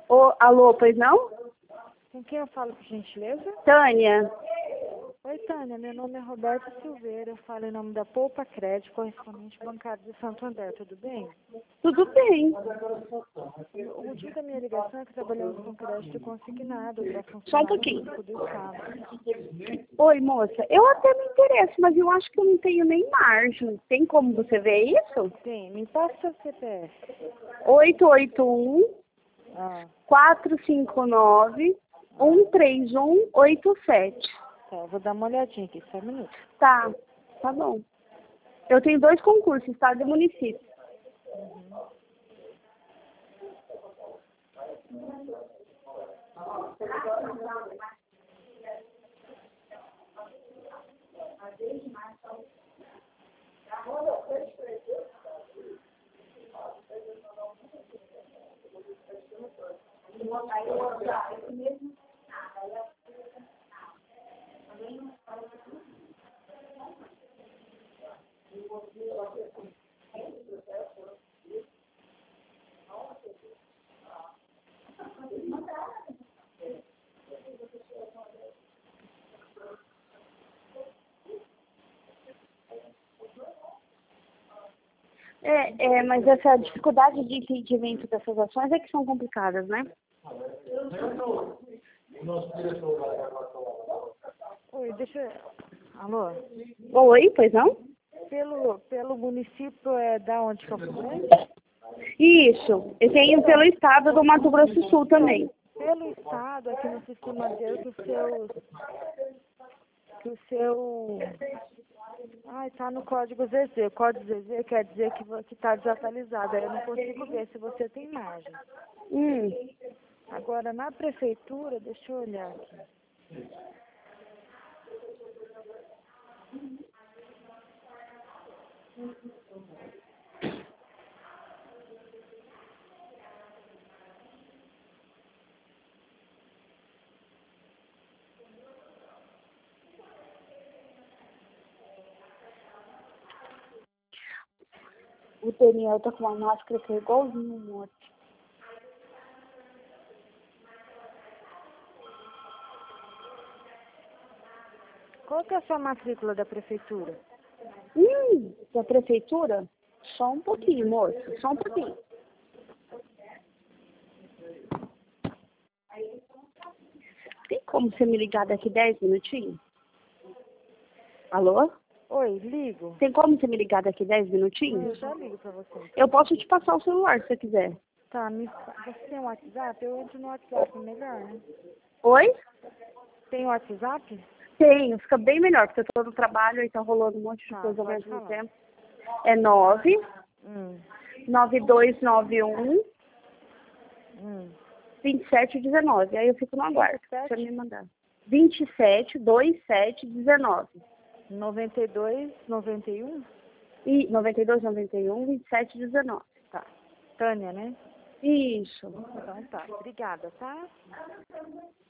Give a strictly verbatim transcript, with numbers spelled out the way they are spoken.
Ô, alô, pois não? Com quem eu falo, por gentileza? Tânia. Oi, Tânia. Meu nome é Roberto Silveira. Eu falo em nome da Poupa Crédito, correspondente bancário de Santo André. Tudo bem? Tudo bem. O motivo da minha ligação é que trabalhamos com crédito consignado para Só um funcionários pouquinho. públicos do Estado. Oi, moça. Eu até me interesso, mas eu acho que eu não tenho nem margem. Tem como você ver isso? Tem. Me passa seu C P F. oito oito um, Ah, quatro cinco nove, um três um oito sete. tá. Eu vou dar uma olhadinha aqui. Só um minuto. Tá, tá bom. Eu tenho dois concursos, estado e município. É, é, mas essa dificuldade de entendimento dessas ações é que são complicadas, né? Oi, deixa eu... Alô? Oi, pois não? Pelo, pelo município é da onde que eu falei? Isso. Eu tenho pelo estado do Mato Grosso do Sul também. Pelo Estado, aqui no sistema dele, que o seu... Que o seu... Ai, tá no código Z Z. O código Z Z quer dizer que vo- que tá desatualizado. Aí eu não consigo ver se você tem margem. Hum. Agora, na prefeitura, deixa eu olhar aqui. O Daniel tá com uma máscara que é igualzinho o morto. Qual que é a sua matrícula da prefeitura? Hum, da prefeitura? Só um pouquinho, moço. Só um pouquinho. Tem como você me ligar daqui dez minutinhos? Alô? Oi, ligo. Tem como você me ligar daqui dez Eu minutinhos? já ligo pra você. Então. Eu posso te passar o celular se você quiser. Tá, me... fa- você tem um WhatsApp? Eu entro no WhatsApp, melhor, né? Oi? Tem WhatsApp? Tenho, fica bem melhor, porque eu tô no trabalho e tá rolando um monte de Tá, coisa ao pode mesmo falar. tempo. É nove Hum, nove dois nove um hum. vinte e sete dezenove. Aí eu fico no aguardo. vinte e sete? Você me mandar. vinte e sete, vinte e sete, dezenove. noventa e dois, noventa e um? E noventa e dois, noventa e um, vinte e sete, dezenove. Tá. Tânia, né? Isso. Então tá. Obrigada, tá?